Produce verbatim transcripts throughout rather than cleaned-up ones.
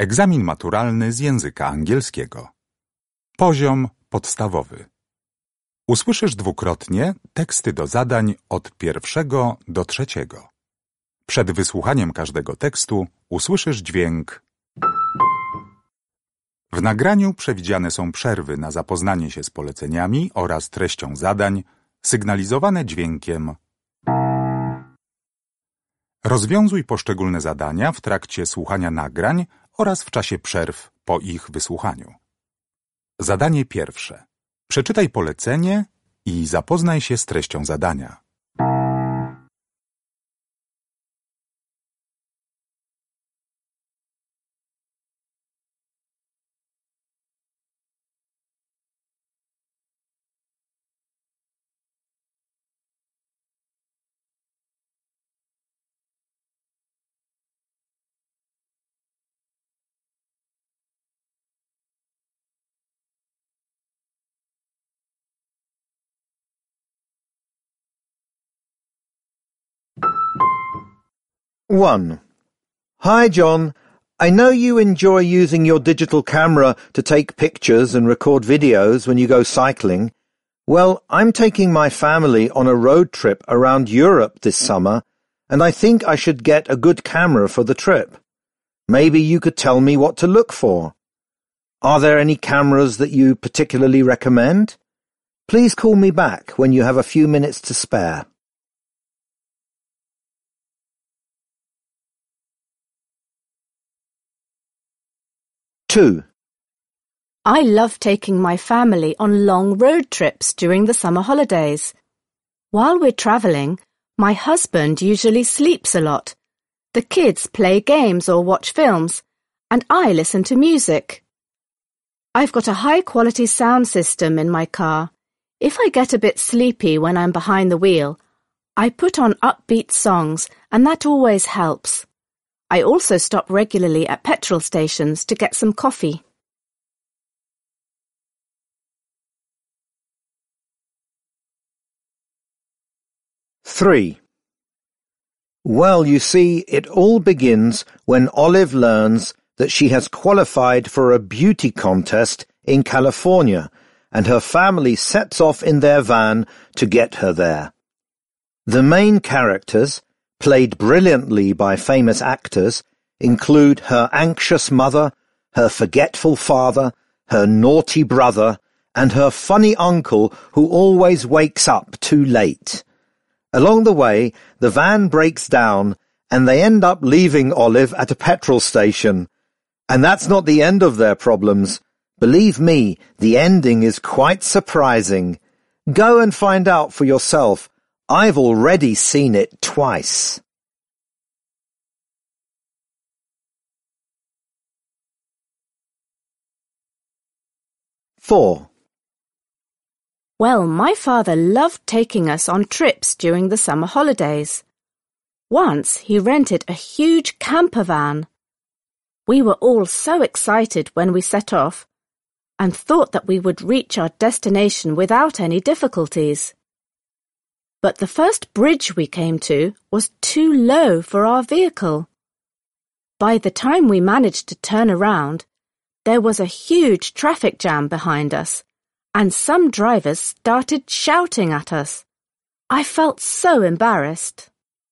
Egzamin maturalny z języka angielskiego. Poziom podstawowy. Usłyszysz dwukrotnie teksty do zadań od pierwszego do trzeciego. Przed wysłuchaniem każdego tekstu usłyszysz dźwięk. W nagraniu przewidziane są przerwy na zapoznanie się z poleceniami oraz treścią zadań, sygnalizowane dźwiękiem. Rozwiązuj poszczególne zadania w trakcie słuchania nagrań oraz w czasie przerw po ich wysłuchaniu. Zadanie pierwsze. Przeczytaj polecenie i zapoznaj się z treścią zadania. one. Hi, John. I know you enjoy using your digital camera to take pictures and record videos when you go cycling. Well, I'm taking my family on a road trip around Europe this summer, and I think I should get a good camera for the trip. Maybe you could tell me what to look for. Are there any cameras that you particularly recommend? Please call me back when you have a few minutes to spare. two. I love taking my family on long road trips during the summer holidays. While we're travelling, my husband usually sleeps a lot. The kids play games or watch films, and I listen to music. I've got a high-quality sound system in my car. If I get a bit sleepy when I'm behind the wheel, I put on upbeat songs, and that always helps. I also stop regularly at petrol stations to get some coffee. three. Well, you see, it all begins when Olive learns that she has qualified for a beauty contest in California, and her family sets off in their van to get her there. The main characters, played brilliantly by famous actors, include her anxious mother, her forgetful father, her naughty brother, and her funny uncle who always wakes up too late. Along the way, the van breaks down and they end up leaving Olive at a petrol station. And that's not the end of their problems. Believe me, the ending is quite surprising. Go and find out for yourself. I've already seen it twice. four. Well, my father loved taking us on trips during the summer holidays. Once he rented a huge camper van. We were all so excited when we set off and thought that we would reach our destination without any difficulties. But the first bridge we came to was too low for our vehicle. By the time we managed to turn around, there was a huge traffic jam behind us, and some drivers started shouting at us. I felt so embarrassed.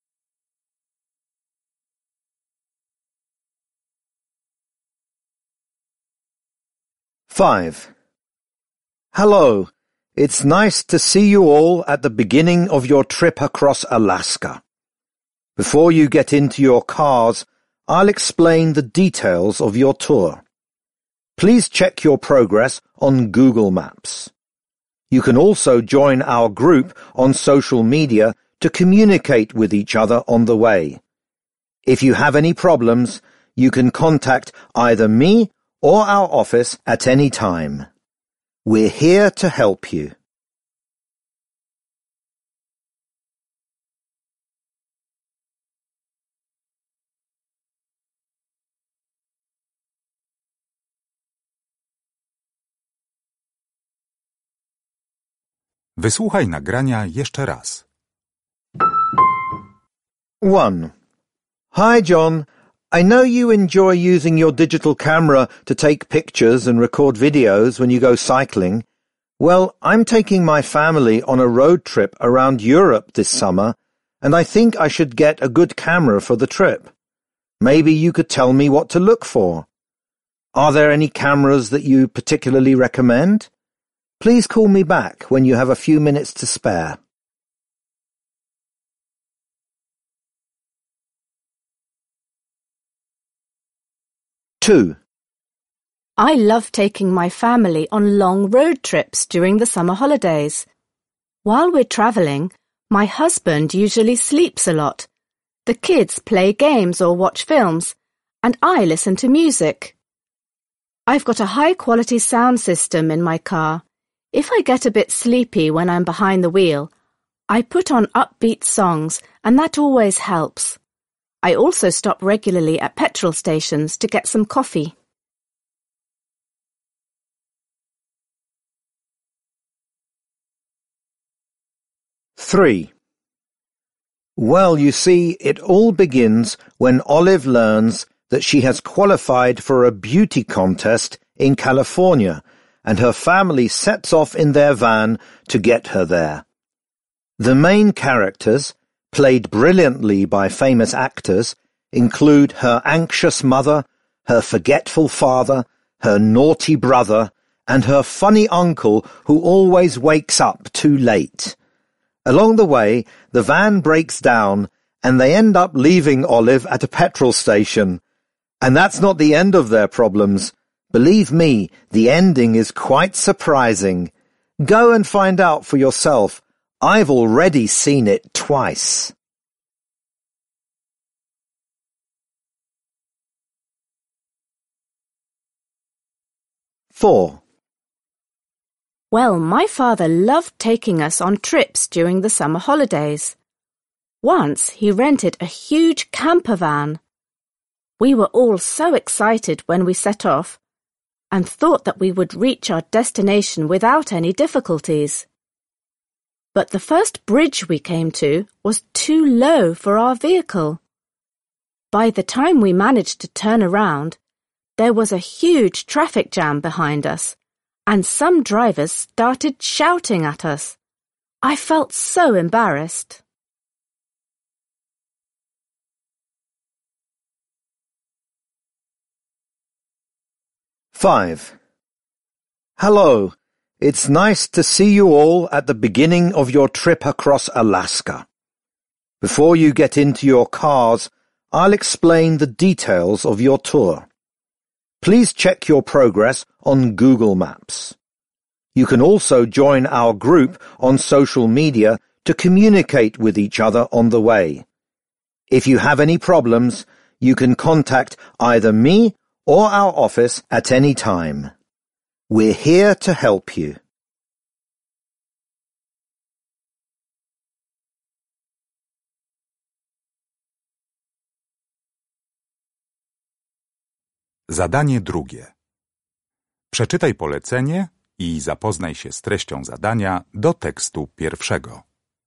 five. Hello. It's nice to see you all at the beginning of your trip across Alaska. Before you get into your cars, I'll explain the details of your tour. Please check your progress on Google Maps. You can also join our group on social media to communicate with each other on the way. If you have any problems, you can contact either me or our office at any time. We're here to help you. Wysłuchaj nagrania jeszcze raz. one. Hi, John. I know you enjoy using your digital camera to take pictures and record videos when you go cycling. Well, I'm taking my family on a road trip around Europe this summer, and I think I should get a good camera for the trip. Maybe you could tell me what to look for. Are there any cameras that you particularly recommend? Please call me back when you have a few minutes to spare. Two. I love taking my family on long road trips during the summer holidays. While we're travelling, my husband usually sleeps a lot. The kids play games or watch films, and I listen to music. I've got a high-quality sound system in my car. If I get a bit sleepy when I'm behind the wheel, I put on upbeat songs, and that always helps. I also stop regularly at petrol stations to get some coffee. Three. Well, you see, it all begins when Olive learns that she has qualified for a beauty contest in California, and her family sets off in their van to get her there. The main characters, played brilliantly by famous actors, include her anxious mother, her forgetful father, her naughty brother, and her funny uncle who always wakes up too late. Along the way, the van breaks down, and they end up leaving Olive at a petrol station. And that's not the end of their problems. Believe me, the ending is quite surprising. Go and find out for yourself. I've already seen it twice. Four. Well, my father loved taking us on trips during the summer holidays. Once he rented a huge camper van. We were all so excited when we set off and thought that we would reach our destination without any difficulties. But the first bridge we came to was too low for our vehicle. By the time we managed to turn around, there was a huge traffic jam behind us, and some drivers started shouting at us. I felt so embarrassed. Five. Hello. It's nice to see you all at the beginning of your trip across Alaska. Before you get into your cars, I'll explain the details of your tour. Please check your progress on Google Maps. You can also join our group on social media to communicate with each other on the way. If you have any problems, you can contact either me or our office at any time. We're here to help you. Zadanie drugie. Przeczytaj polecenie i zapoznaj się z treścią zadania do tekstu pierwszego.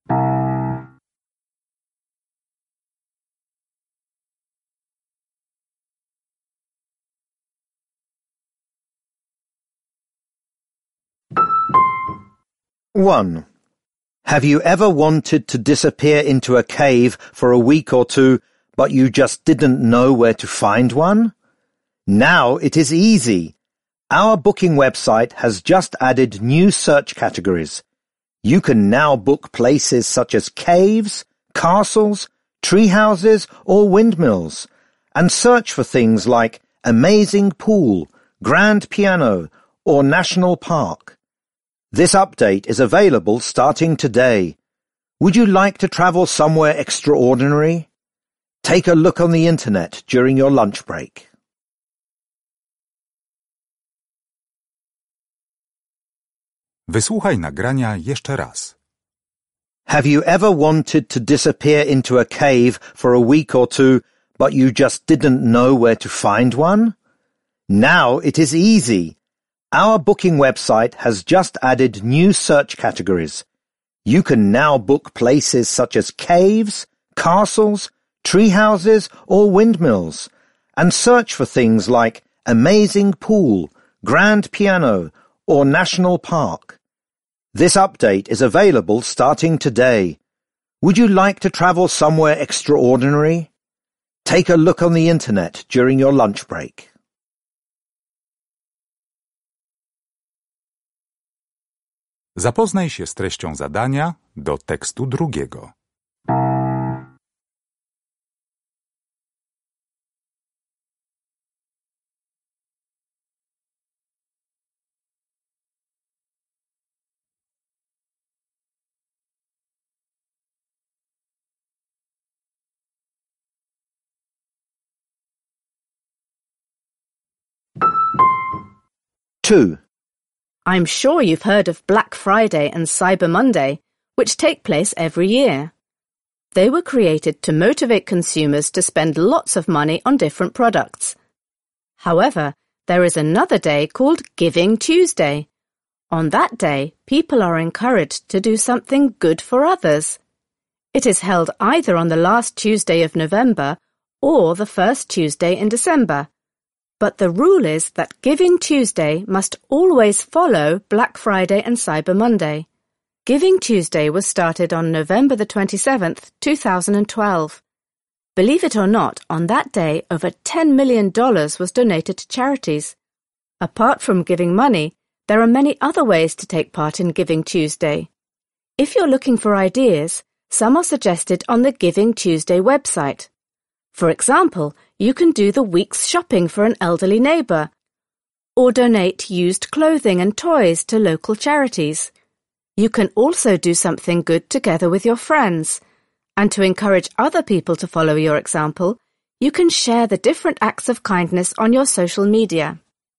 One. Have you ever wanted to disappear into a cave for a week or two, but you just didn't know where to find one? Now it is easy. Our booking website has just added new search categories. You can now book places such as caves, castles, tree houses, or windmills, and search for things like amazing pool, grand piano, or national park. This update is available starting today. Would you like to travel somewhere extraordinary? Take a look on the internet during your lunch break. Wysłuchaj nagrania jeszcze raz. Have you ever wanted to disappear into a cave for a week or two, but you just didn't know where to find one? Now it is easy. Our booking website has just added new search categories. You can now book places such as caves, castles, tree houses, or windmills, and search for things like amazing pool, grand piano, or national park. This update is available starting today. Would you like to travel somewhere extraordinary? Take a look on the internet during your lunch break. Zapoznaj się z treścią zadania do tekstu drugiego. Two. I'm sure you've heard of Black Friday and Cyber Monday, which take place every year. They were created to motivate consumers to spend lots of money on different products. However, there is another day called Giving Tuesday. On that day, people are encouraged to do something good for others. It is held either on the last Tuesday of November or the first Tuesday in December. But the rule is that Giving Tuesday must always follow Black Friday and Cyber Monday. Giving Tuesday was started on November the twenty-seventh, two thousand twelve. Believe it or not, on that day over ten million dollars was donated to charities. Apart from giving money, there are many other ways to take part in Giving Tuesday. If you're looking for ideas, some are suggested on the Giving Tuesday website. For example, you can do the week's shopping for an elderly neighbour, or donate used clothing and toys to local charities. You can also do something good together with your friends, and to encourage other people to follow your example, you can share the different acts of kindness on your social media.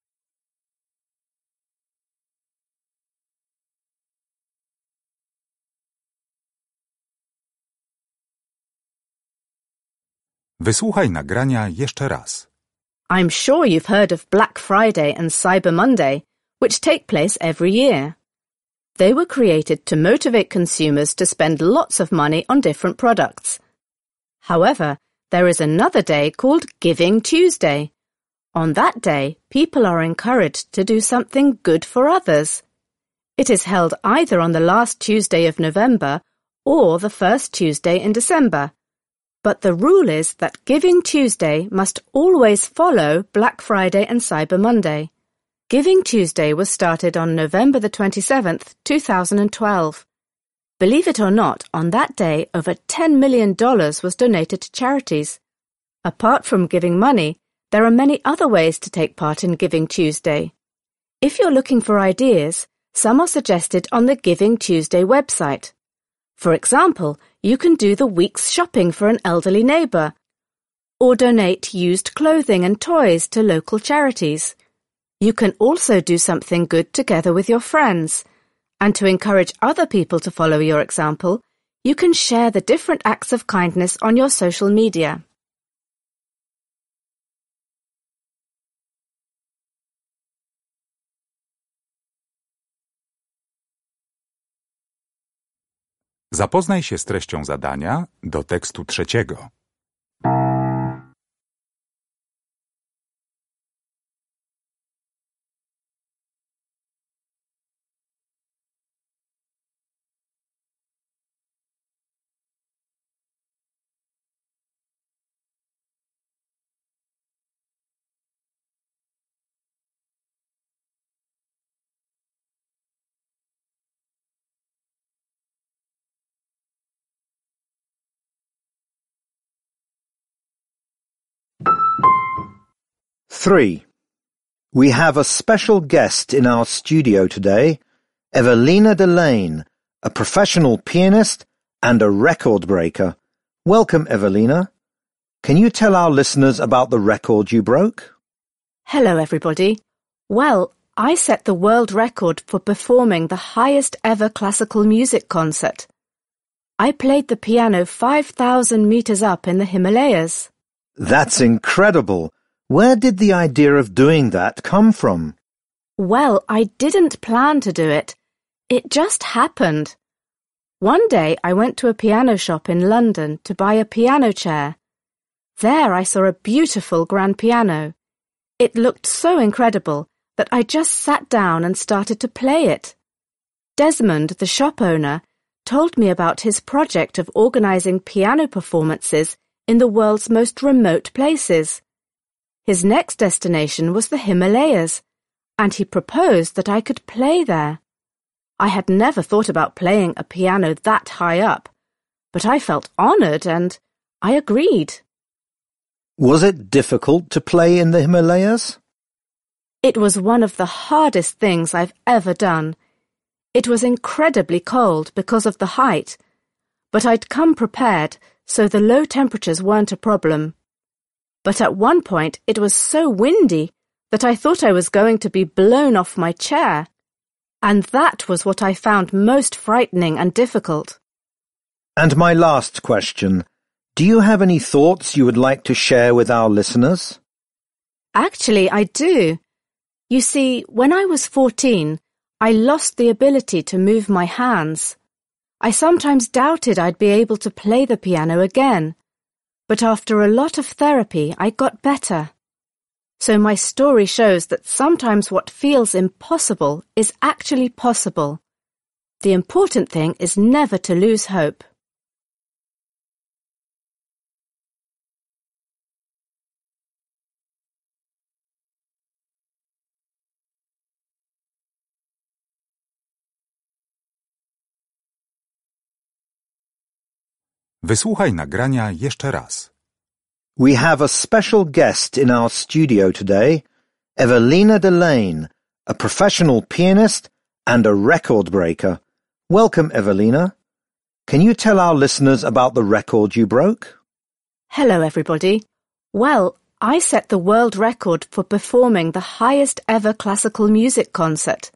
Wysłuchaj nagrania jeszcze raz. I'm sure you've heard of Black Friday and Cyber Monday, which take place every year. They were created to motivate consumers to spend lots of money on different products. However, there is another day called Giving Tuesday. On that day, people are encouraged to do something good for others. It is held either on the last Tuesday of November or the first Tuesday in December. But the rule is that Giving Tuesday must always follow Black Friday and Cyber Monday. Giving Tuesday was started on November the twenty-seventh, two thousand twelve. Believe it or not, on that day over ten million dollars was donated to charities. Apart from giving money, there are many other ways to take part in Giving Tuesday. If you're looking for ideas, some are suggested on the Giving Tuesday website. For example, you can do the week's shopping for an elderly neighbour, or donate used clothing and toys to local charities. You can also do something good together with your friends, and to encourage other people to follow your example, you can share the different acts of kindness on your social media. Zapoznaj się z treścią zadania do tekstu trzeciego. Three. We have a special guest in our studio today, Evelina Delane, a professional pianist and a record breaker. Welcome, Evelina. Can you tell our listeners about the record you broke? Hello, everybody. Well, I set the world record for performing the highest ever classical music concert. I played the piano five thousand meters up in the Himalayas. That's incredible. Where did the idea of doing that come from? Well, I didn't plan to do it. It just happened. One day I went to a piano shop in London to buy a piano chair. There I saw a beautiful grand piano. It looked so incredible that I just sat down and started to play it. Desmond, the shop owner, told me about his project of organizing piano performances in the world's most remote places. His next destination was the Himalayas, and he proposed that I could play there. I had never thought about playing a piano that high up, but I felt honored and I agreed. Was it difficult to play in the Himalayas? It was one of the hardest things I've ever done. It was incredibly cold because of the height, but I'd come prepared, so the low temperatures weren't a problem. But at one point it was so windy that I thought I was going to be blown off my chair, and that was what I found most frightening and difficult. And my last question, do you have any thoughts you would like to share with our listeners? Actually, I do. You see, when I was fourteen, I lost the ability to move my hands. I sometimes doubted I'd be able to play the piano again, but after a lot of therapy, I got better. So my story shows that sometimes what feels impossible is actually possible. The important thing is never to lose hope. Wysłuchaj nagrania jeszcze raz. We have a special guest in our studio today, Evelina Delane, a professional pianist and a record breaker. Welcome, Evelina. Can you tell our listeners about the record you broke? Hello, everybody. Well, I set the world record for performing the highest ever classical music concert.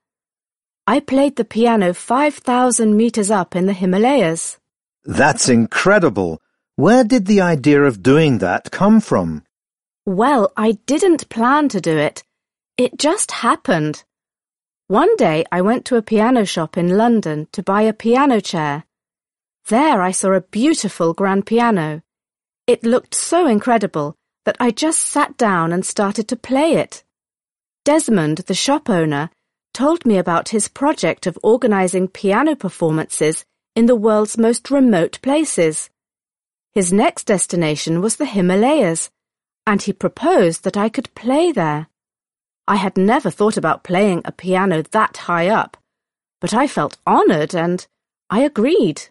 I played the piano five thousand meters up in the Himalayas. That's incredible. Where did the idea of doing that come from? Well, I didn't plan to do it. It just happened. One day I went to a piano shop in London to buy a piano chair. There I saw a beautiful grand piano. It looked so incredible that I just sat down and started to play it. Desmond, the shop owner, told me about his project of organizing piano performances in the world's most remote places. His next destination was the Himalayas, and he proposed that I could play there. I had never thought about playing a piano that high up, but I felt honored and I agreed.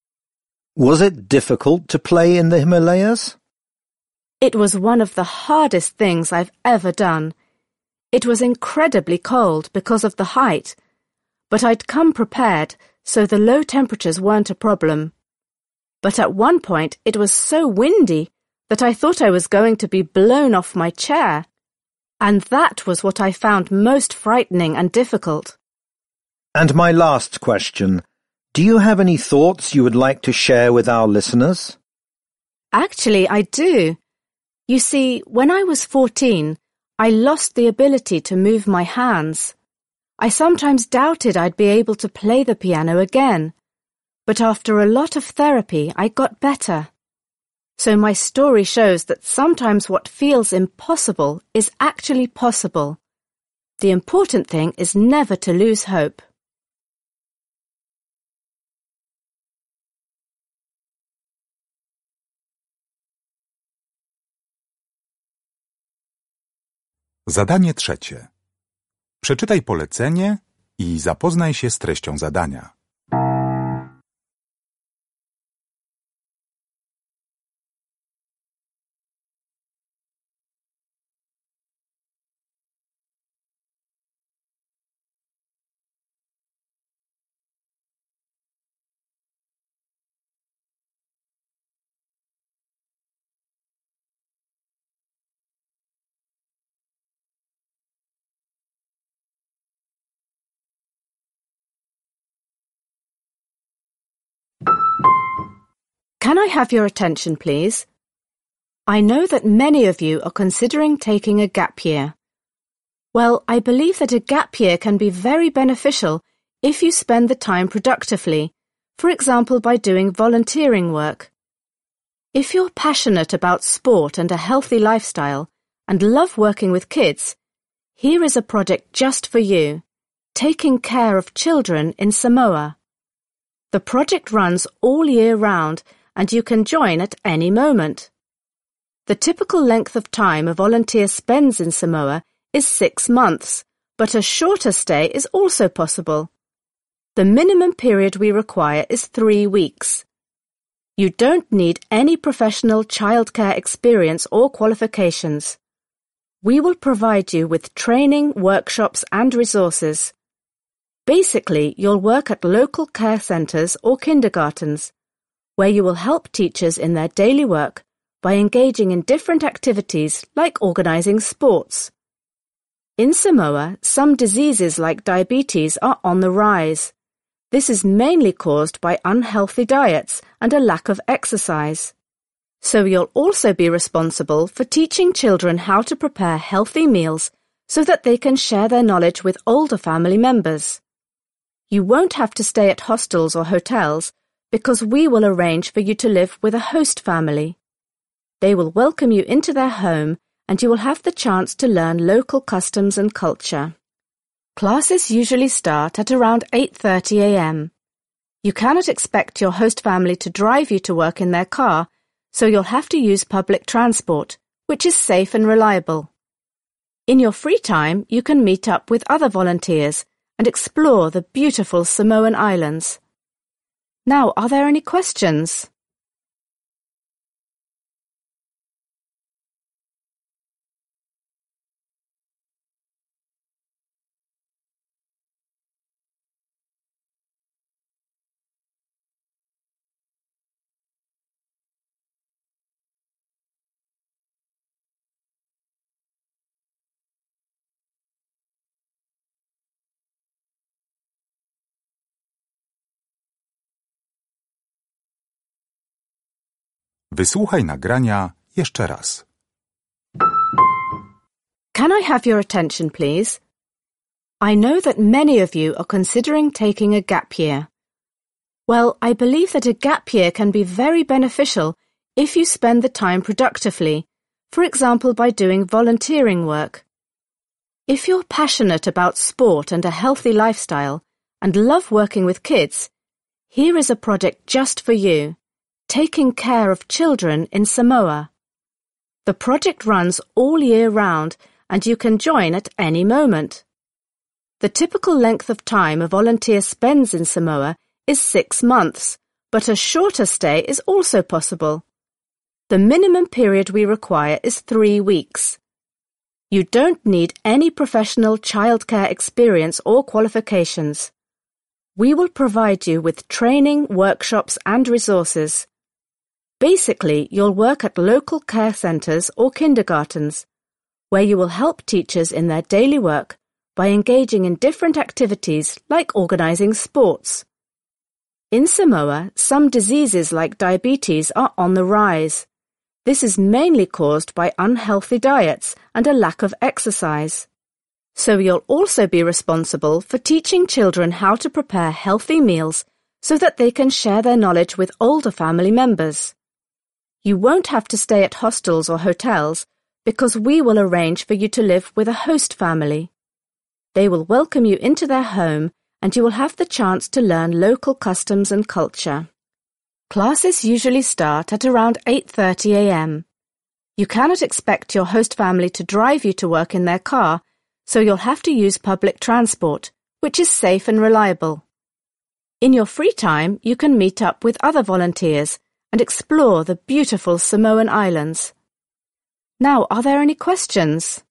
Was it difficult to play in the Himalayas? It was one of the hardest things I've ever done. It was incredibly cold because of the height, but I'd come prepared, so the low temperatures weren't a problem. But at one point it was so windy that I thought I was going to be blown off my chair, and that was what I found most frightening and difficult. And my last question, do you have any thoughts you would like to share with our listeners? Actually, I do. You see, when I was fourteen, I lost the ability to move my hands. I sometimes doubted I'd be able to play the piano again, but after a lot of therapy, I got better. So my story shows that sometimes what feels impossible is actually possible. The important thing is never to lose hope. Zadanie trzecie. Przeczytaj polecenie i zapoznaj się z treścią zadania. Can I have your attention, please? I know that many of you are considering taking a gap year. Well, I believe that a gap year can be very beneficial if you spend the time productively, for example by doing volunteering work. If you're passionate about sport and a healthy lifestyle and love working with kids, here is a project just for you, taking care of children in Samoa. The project runs all year round and you can join at any moment. The typical length of time a volunteer spends in Samoa is six months, but a shorter stay is also possible. The minimum period we require is three weeks. You don't need any professional childcare experience or qualifications. We will provide you with training, workshops and resources. Basically, you'll work at local care centres or kindergartens, where you will help teachers in their daily work by engaging in different activities like organising sports. In Samoa, some diseases like diabetes are on the rise. This is mainly caused by unhealthy diets and a lack of exercise. So you'll also be responsible for teaching children how to prepare healthy meals so that they can share their knowledge with older family members. You won't have to stay at hostels or hotels because we will arrange for you to live with a host family. They will welcome you into their home and you will have the chance to learn local customs and culture. Classes usually start at around eight thirty a m You cannot expect your host family to drive you to work in their car, so you'll have to use public transport, which is safe and reliable. In your free time, you can meet up with other volunteers and explore the beautiful Samoan islands. Now, are there any questions? Wysłuchaj nagrania jeszcze raz. Can I have your attention, please? I know that many of you are considering taking a gap year. Well, I believe that a gap year can be very beneficial if you spend the time productively, for example by doing volunteering work. If you're passionate about sport and a healthy lifestyle and love working with kids, here is a project just for you, taking care of children in Samoa. The project runs all year round and you can join at any moment. The typical length of time a volunteer spends in Samoa is six months, but a shorter stay is also possible. The minimum period we require is three weeks. You don't need any professional childcare experience or qualifications. We will provide you with training, workshops and resources. Basically, you'll work at local care centres or kindergartens, where you will help teachers in their daily work by engaging in different activities like organising sports. In Samoa, some diseases like diabetes are on the rise. This is mainly caused by unhealthy diets and a lack of exercise. So you'll also be responsible for teaching children how to prepare healthy meals so that they can share their knowledge with older family members. You won't have to stay at hostels or hotels because we will arrange for you to live with a host family. They will welcome you into their home and you will have the chance to learn local customs and culture. Classes usually start at around eight thirty a m You cannot expect your host family to drive you to work in their car, so you'll have to use public transport, which is safe and reliable. In your free time, you can meet up with other volunteers and explore the beautiful Samoan islands. Now, are there any questions?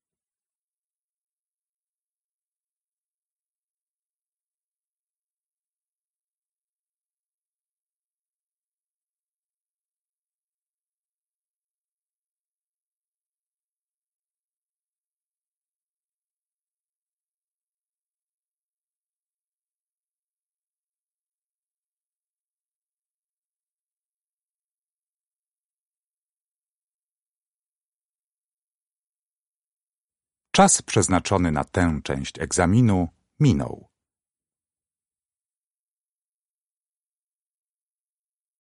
Czas przeznaczony na tę część egzaminu minął.